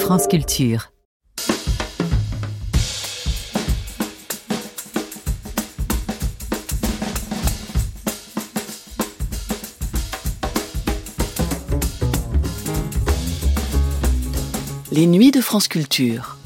France Culture. Les nuits de France Culture.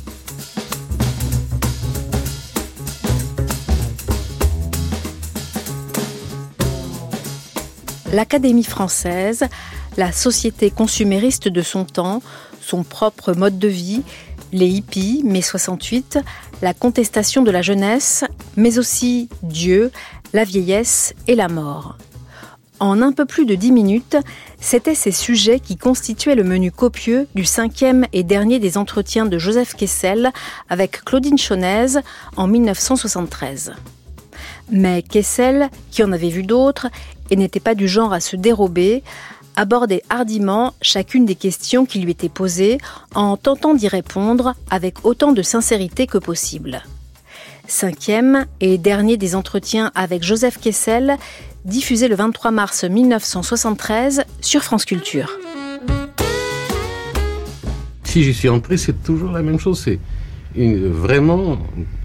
L'Académie française, la société consumériste de son temps, son propre mode de vie, les hippies, mai 68, la contestation de la jeunesse, mais aussi Dieu, la vieillesse et la mort. En un peu plus de 10 minutes, c'étaient ces sujets qui constituaient le menu copieux du 5e et dernier des entretiens de Joseph Kessel avec Claudine Chaunaise en 1973. Mais Kessel, qui en avait vu d'autres et n'était pas du genre à se dérober, abordait hardiment chacune des questions qui lui étaient posées en tentant d'y répondre avec autant de sincérité que possible. 5e et dernier des entretiens avec Joseph Kessel, diffusé le 23 mars 1973 sur France Culture. Si j'y suis entré, c'est toujours la même chose. C'est vraiment,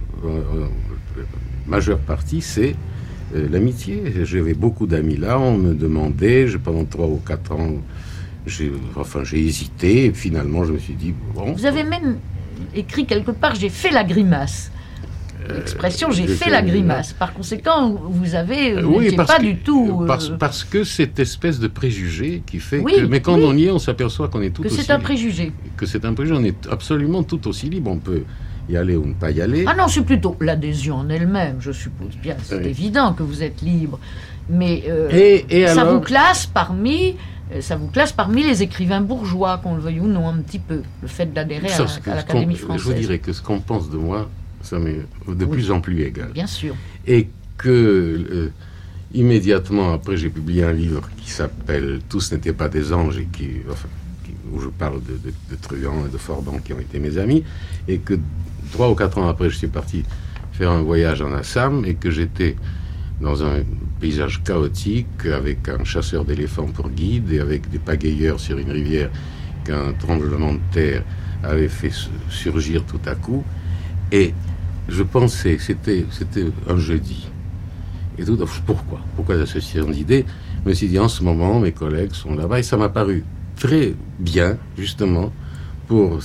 majeure partie, c'est l'amitié. J'avais beaucoup d'amis là, on me demandait, pendant 3 ou 4 ans, j'ai hésité, et finalement je me suis dit, bon... Vous avez même écrit quelque part, j'ai fait la grimace. L'expression j'ai fait la grimace. Par conséquent, vous avez n'étiez pas du tout... Parce que cette espèce de préjugé qui fait que... Mais quand on y est, on s'aperçoit qu'on est tout aussi... Que c'est un préjugé. Que c'est un préjugé, on est absolument tout aussi libre. On peut y aller ou ne pas y aller. Ah non, c'est plutôt l'adhésion en elle-même, je suppose bien. C'est évident que vous êtes libre. Mais et ça vous classe parmi les écrivains bourgeois, qu'on le veuille ou non, un petit peu, le fait d'adhérer à l'Académie française. Je vous dirais que ce qu'on pense de moi, ça m'est de plus en plus égal. Bien sûr. Et que immédiatement après, j'ai publié un livre qui s'appelle « Tous n'étaient pas des anges » et où je parle de truands et de forbans qui ont été mes amis, et que 3 ou 4 ans après, je suis parti faire un voyage en Assam et que j'étais dans un paysage chaotique avec un chasseur d'éléphants pour guide et avec des pagayeurs sur une rivière qu'un tremblement de terre avait fait surgir tout à coup. Et je pensais, c'était un jeudi. Et tout, pourquoi l'association d'idées? Je me suis dit, en ce moment, mes collègues sont là-bas, et ça m'a paru très bien, justement, pour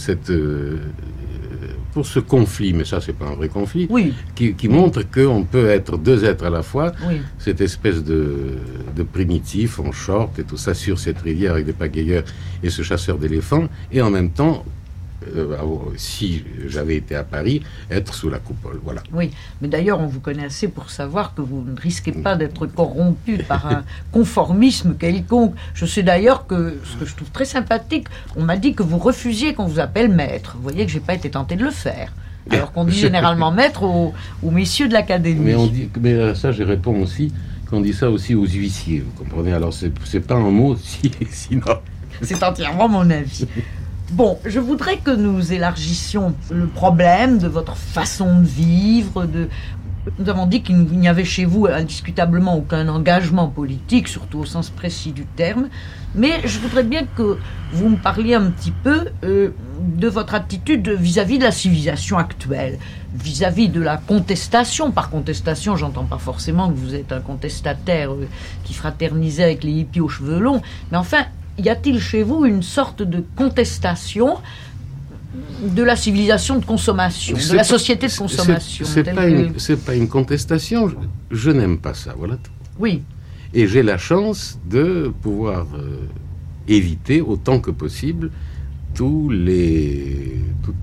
ce conflit, mais ça, c'est pas un vrai conflit, qui montre qu'on peut être 2 êtres à la fois, cette espèce de primitif en short et tout ça sur cette rivière avec des pagayeurs et ce chasseur d'éléphants, et en même temps, si j'avais été à Paris, être sous la coupole, voilà. Oui, mais d'ailleurs, on vous connaît assez pour savoir que vous ne risquez pas d'être corrompu par un conformisme quelconque. Je sais d'ailleurs que, ce que je trouve très sympathique, on m'a dit que vous refusiez qu'on vous appelle maître. Vous voyez que j'ai pas été tenté de le faire. Alors qu'on dit généralement maître aux messieurs de l'Académie. Mais ça, je réponds aussi qu'on dit ça aussi aux huissiers, vous comprenez. Alors, c'est pas un mot, sinon... C'est entièrement mon avis. Bon, je voudrais que nous élargissions le problème de votre façon de vivre. Nous avons dit qu'il n'y avait chez vous indiscutablement aucun engagement politique, surtout au sens précis du terme. Mais je voudrais bien que vous me parliez un petit peu de votre attitude vis-à-vis de la civilisation actuelle, vis-à-vis de la contestation. Par contestation, j'entends pas forcément que vous êtes un contestataire qui fraternisait avec les hippies aux cheveux longs, mais enfin... Y a-t-il chez vous une sorte de contestation de la civilisation de consommation, de la société de consommation? C'est pas une contestation, je n'aime pas ça, voilà tout. Oui. Et j'ai la chance de pouvoir éviter autant que possible toutes les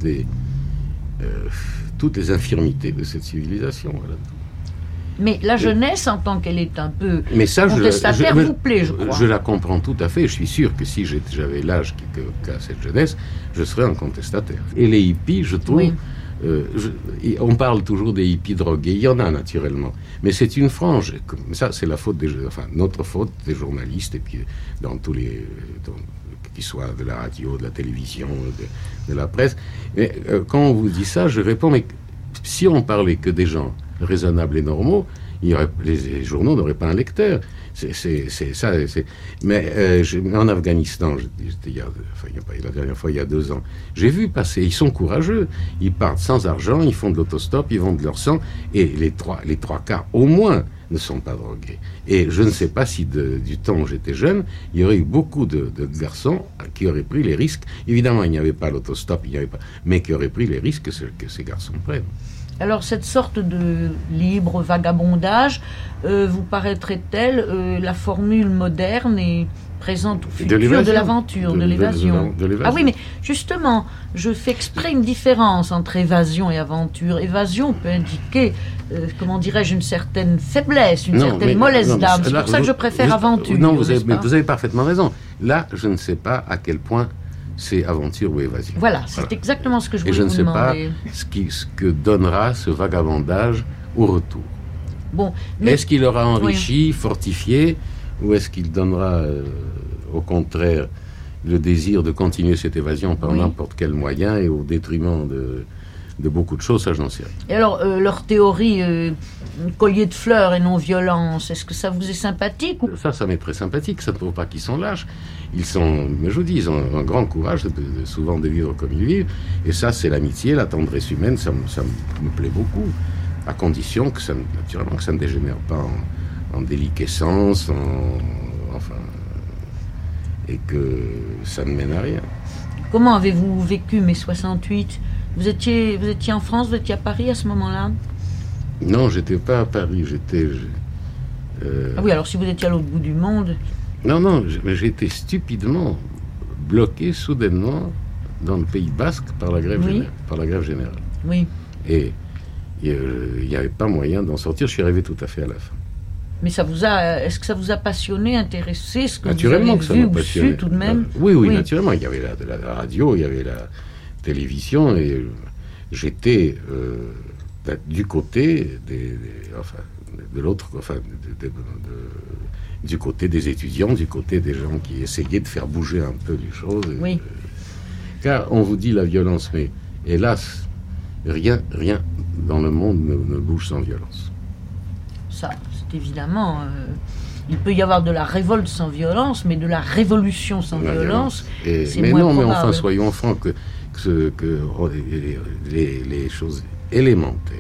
infirmités de cette civilisation, voilà tout. Mais la jeunesse, en tant qu'elle est un peu contestataire, vous plaît, je crois. Je la comprends tout à fait. Je suis sûr que si j'avais l'âge qu'a cette jeunesse, je serais un contestataire. Et les hippies, je trouve... on parle toujours des hippies drogués. Il y en a, naturellement. Mais c'est une frange. Ça, c'est la faute notre faute des journalistes, et puis dans tous les... qu'ils soient de la radio, de la télévision, de la presse. Mais quand on vous dit ça, je réponds, mais si on parlait que des gens raisonnables et normaux, les journaux n'auraient pas un lecteur. C'est ça. Mais en Afghanistan, j'étais la dernière fois, il y a 2 ans, j'ai vu passer, ils sont courageux. Ils partent sans argent, ils font de l'autostop, ils vendent leur sang, et les trois quarts, au moins, ne sont pas drogués. Et je ne sais pas si du temps où j'étais jeune, il y aurait eu beaucoup de garçons qui auraient pris les risques. Évidemment, il n'y avait pas l'autostop, mais qui auraient pris les risques que ces garçons prennent. Alors, cette sorte de libre vagabondage vous paraîtrait-elle la formule moderne et présente au futur de l'aventure, de l'évasion? Ah oui, mais justement, je fais exprès une différence entre évasion et aventure. Évasion peut indiquer, comment dirais-je, une certaine faiblesse, une certaine mollesse d'âme. C'est pour ça que je préfère aventure. Non, vous avez parfaitement raison. Là, je ne sais pas à quel point c'est aventure ou évasion. Voilà, c'est exactement ce que je voulais vous demander. Et je ne sais pas ce que donnera ce vagabondage au retour. Bon, est-ce qu'il aura enrichi, fortifié, ou est-ce qu'il donnera, au contraire, le désir de continuer cette évasion par n'importe quel moyen et au détriment de beaucoup de choses, ça je n'en sais rien. Et alors, leur théorie, collier de fleurs et non-violence, est-ce que ça vous est sympathique ou... Ça m'est très sympathique, ça ne prouve pas qu'ils sont lâches. Mais je vous dis, ils ont un grand courage souvent de vivre comme ils vivent, et ça c'est l'amitié, la tendresse humaine, ça me plaît beaucoup, à condition que naturellement, que ça ne dégénère pas en déliquescence, et que ça ne mène à rien. Comment avez-vous vécu mai 68 ? Vous étiez en France, vous étiez à Paris à ce moment-là ? Non, j'étais pas à Paris, Ah oui, alors si vous étiez à l'autre bout du monde... Non, j'étais stupidement bloqué soudainement dans le Pays Basque par la grève générale. Oui. Et il n'y avait pas moyen d'en sortir, je suis arrivé tout à fait à la fin. Mais est-ce que ça vous a passionné, intéressé, ce que naturellement vous avez vu ou su tout de même ? Oui, naturellement. Il y avait la radio, il y avait la télévision, et j'étais du côté de l'autre, du côté des étudiants, du côté des gens qui essayaient de faire bouger un peu les choses. Oui. Car on vous dit la violence, mais hélas, rien dans le monde ne bouge sans violence. Ça, c'est évidemment... il peut y avoir de la révolte sans violence, mais de la révolution sans violence, c'est moins probable. Mais enfin, soyons francs que les choses élémentaires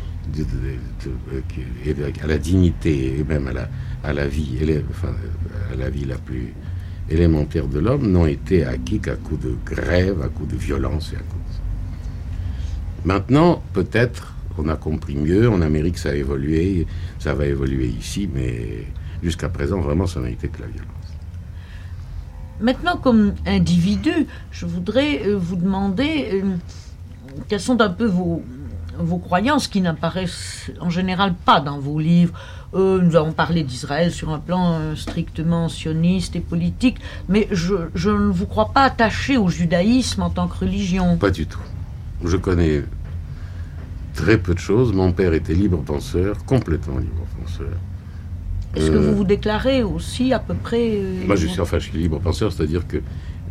à la dignité et même à la vie la plus élémentaire de l'homme n'ont été acquis qu'à coup de grève, à coup de violence et à coup de ça. Maintenant, peut-être, on a compris mieux. En Amérique, ça a évolué, ça va évoluer ici, mais jusqu'à présent, vraiment, ça n'a été que la violence. Maintenant, comme individu, je voudrais vous demander quelles sont un peu vos croyances qui n'apparaissent en général pas dans vos livres. Nous avons parlé d'Israël sur un plan strictement sioniste et politique, mais je ne vous crois pas attaché au judaïsme en tant que religion. Pas du tout. Je connais très peu de choses. Mon père était libre-penseur, complètement libre-penseur. Est-ce que vous vous déclarez aussi à peu près Moi, je suis libre-penseur, c'est-à-dire que...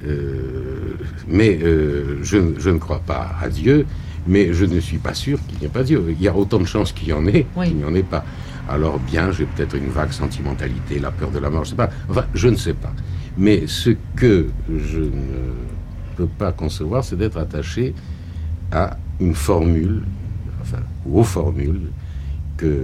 je ne crois pas à Dieu, mais je ne suis pas sûr qu'il n'y ait pas Dieu. Il y a autant de chances qu'il y en ait qu'il n'y en ait pas. Alors bien, j'ai peut-être une vague sentimentalité, la peur de la mort, je ne sais pas. Enfin, je ne sais pas. Mais ce que je ne peux pas concevoir, c'est d'être attaché à une formule, ou aux formules que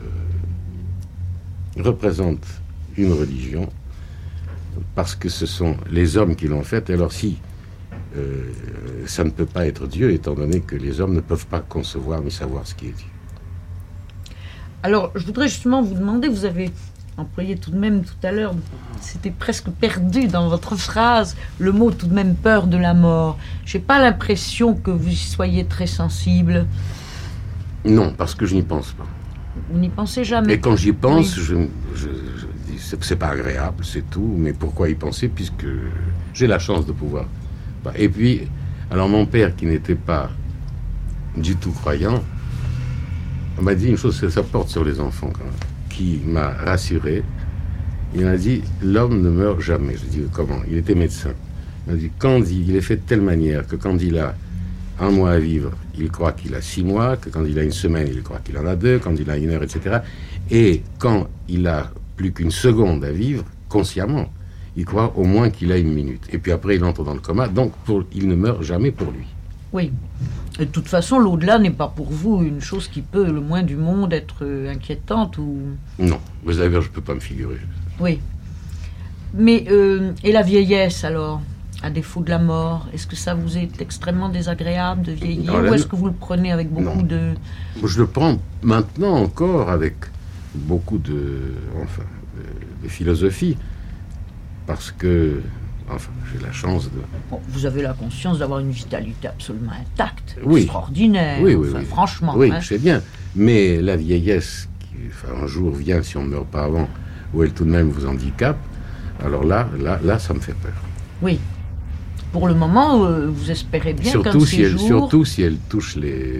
représente une religion, parce que ce sont les hommes qui l'ont faite. Alors si ça ne peut pas être Dieu, étant donné que les hommes ne peuvent pas concevoir ni savoir ce qui est Dieu. Alors, je voudrais justement vous demander, vous avez employé tout de même tout à l'heure, c'était presque perdu dans votre phrase, le mot tout de même peur de la mort. Je n'ai pas l'impression que vous y soyez très sensible. Non, parce que je n'y pense pas. Vous n'y pensez jamais. Et quand j'y pense, je dis c'est pas agréable, c'est tout, mais pourquoi y penser, puisque j'ai la chance de pouvoir. Et puis, alors mon père, qui n'était pas du tout croyant, m'a dit une chose, ça porte sur les enfants quand même, qui m'a rassuré. Il m'a dit, l'homme ne meurt jamais. Je dis, comment ? Il était médecin. Il m'a dit, il est fait de telle manière que quand il a 1 mois à vivre, il croit qu'il a 6 mois, que quand il a 1 semaine, il croit qu'il en a 2, quand il a 1 heure, etc. Et quand il a plus qu'une seconde à vivre, consciemment, il croit au moins qu'il a 1 minute. Et puis après, il entre dans le coma, donc il ne meurt jamais pour lui. Oui. Et de toute façon, l'au-delà n'est pas pour vous une chose qui peut, le moins du monde, être inquiétante ou... Non, vous savez, je ne peux pas me figurer. Oui. Mais, et la vieillesse, alors, à défaut de la mort, est-ce que ça vous est extrêmement désagréable de vieillir, ou est-ce que vous le prenez avec beaucoup de... Je le prends maintenant encore avec beaucoup de philosophie, parce que, j'ai la chance de... Bon, vous avez la conscience d'avoir une vitalité absolument intacte, oui. Extraordinaire, oui, franchement. Oui, je sais bien, mais la vieillesse, qui, un jour vient, si on ne meurt pas avant, où elle tout de même vous handicape, alors là, ça me fait peur. Oui. Pour le moment, vous espérez bien surtout qu'un de ces jours... Surtout si elle touche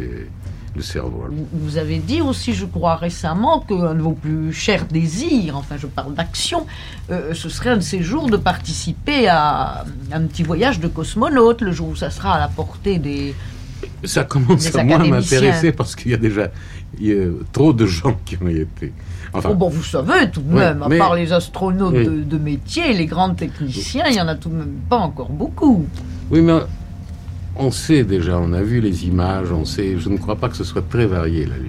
le cerveau. Vous avez dit aussi, je crois récemment, qu'un de vos plus chers désirs, enfin je parle d'action, ce serait un de ces jours de participer à un petit voyage de cosmonaute, le jour où ça sera à la portée des... Ça commence à moins m'intéresser parce qu'il y a déjà trop de gens qui ont y été. Enfin, bon, vous savez tout de même, à part les astronautes de métier, les grands techniciens, il n'y en a tout de même pas encore beaucoup. Oui, mais on sait déjà, on a vu les images, on sait, je ne crois pas que ce soit très varié la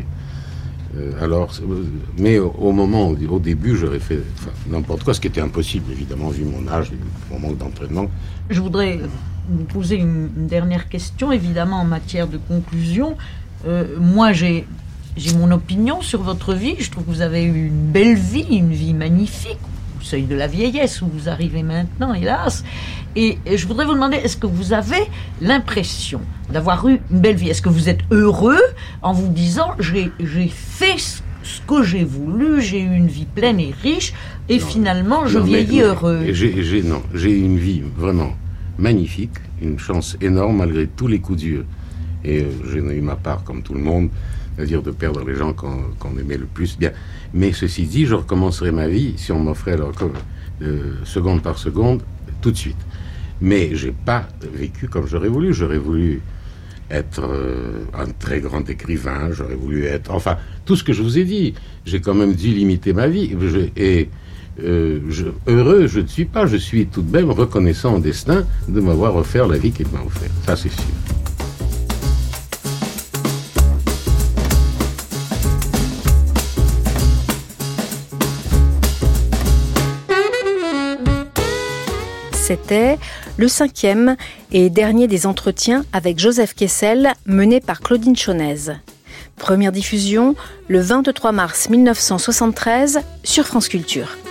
Lune. Mais au début, j'aurais fait n'importe quoi, ce qui était impossible, évidemment, vu mon âge, mon manque d'entraînement. Je voudrais vous poser une dernière question, évidemment, en matière de conclusion. Moi, j'ai mon opinion sur votre vie. Je trouve que vous avez eu une belle vie, une vie magnifique, au seuil de la vieillesse où vous arrivez maintenant, hélas. Et je voudrais vous demander, est-ce que vous avez l'impression d'avoir eu une belle vie? Est-ce que vous êtes heureux en vous disant « j'ai fait ce que j'ai voulu, j'ai eu une vie pleine et riche, et finalement, je vieillis heureux ». J'ai eu une vie vraiment magnifique, une chance énorme malgré tous les coups durs. Et j'ai eu ma part, comme tout le monde, c'est-à-dire de perdre les gens qu'on aimait le plus. Bien. Mais ceci dit, je recommencerai ma vie, si on m'offrait alors, seconde par seconde, tout de suite. Mais je n'ai pas vécu comme j'aurais voulu. J'aurais voulu être un très grand écrivain, j'aurais voulu être... Enfin, tout ce que je vous ai dit. J'ai quand même dû limiter ma vie. Heureux, je ne suis pas. Je suis tout de même reconnaissant au destin de m'avoir offert la vie qu'il m'a offerte. Ça, c'est sûr. C'était le 5e et dernier des entretiens avec Joseph Kessel, mené par Claudine Chaunaise. Première diffusion le 23 mars 1973 sur France Culture.